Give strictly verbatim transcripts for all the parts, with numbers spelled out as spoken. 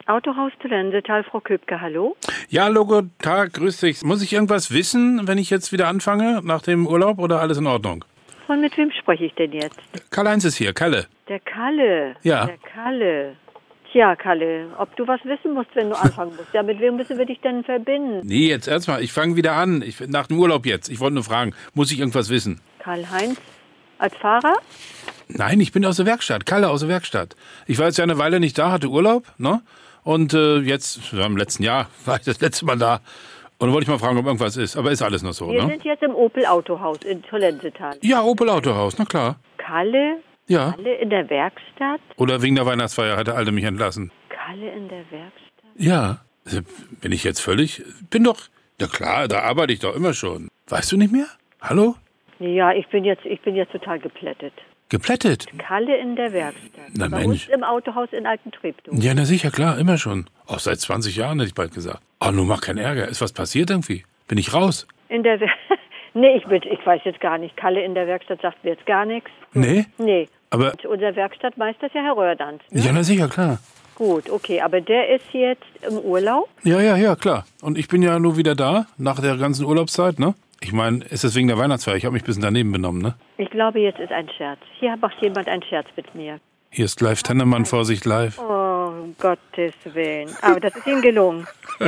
Autohaus Lensetal, Frau Köpke, hallo? Ja, hallo, guten Tag, grüß dich. Muss ich irgendwas wissen, wenn ich jetzt wieder anfange, nach dem Urlaub, oder alles in Ordnung? Von mit wem spreche ich denn jetzt? Karl-Heinz ist hier, Kalle. Der Kalle? Ja. Der Kalle. Tja, Kalle, ob du was wissen musst, wenn du anfangen musst. Ja, mit wem müssen wir dich denn verbinden? Nee, jetzt erstmal, ich fange wieder an. Ich, nach dem Urlaub jetzt. Ich wollte nur fragen, muss ich irgendwas wissen? Karl-Heinz als Fahrer? Nein, ich bin aus der Werkstatt, Kalle aus der Werkstatt. Ich war jetzt ja eine Weile nicht da, hatte Urlaub, ne? Und äh, jetzt, ja, im letzten Jahr war ich das letzte Mal da. Und da wollte ich mal fragen, ob irgendwas ist. Aber ist alles noch so, Wir ne? sind jetzt im Opel Autohaus in Lensetal. Ja, Opel Autohaus, na klar. Kalle? Ja. Kalle in der Werkstatt? Oder wegen der Weihnachtsfeier hat der Alte mich entlassen. Kalle in der Werkstatt? Ja. Also, bin ich jetzt völlig... Bin doch... Ja klar, da arbeite ich doch immer schon. Weißt du nicht mehr? Hallo? Ja, ich bin jetzt, ich bin jetzt total geplättet. Geplättet? Kalle in der Werkstatt. Na Bei Mensch. uns im Autohaus in Altentreptow. Ja, na sicher, klar, immer schon. Auch seit zwanzig Jahren, hätte ich bald gesagt. Oh, nun mach keinen Ärger. Ist was passiert irgendwie? Bin ich raus? In der Wer Nee, ich, bin, ich weiß jetzt gar nicht. Kalle in der Werkstatt sagt mir jetzt gar nichts. Nee? Nee. Aber... Und unser Werkstattmeister ist ja Herr Röhrdanz. Ne? Ja, na sicher, klar. Gut, okay. Aber der ist jetzt im Urlaub? Ja, ja, ja, klar. Und ich bin ja nur wieder da, nach der ganzen Urlaubszeit, ne? Ich meine, ist das wegen der Weihnachtsfeier? Ich habe mich ein bisschen daneben benommen, ne? Ich glaube, jetzt ist ein Scherz. Hier macht jemand einen Scherz mit mir. Hier ist live Tennemann, Vorsicht live. Oh, um Gottes Willen. Aber das ist ihm gelungen.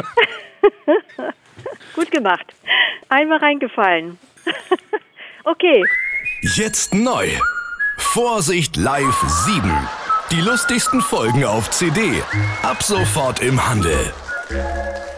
Gut gemacht. Einmal reingefallen. Okay. Jetzt neu. Vorsicht live sieben. Die lustigsten Folgen auf C D. Ab sofort im Handel.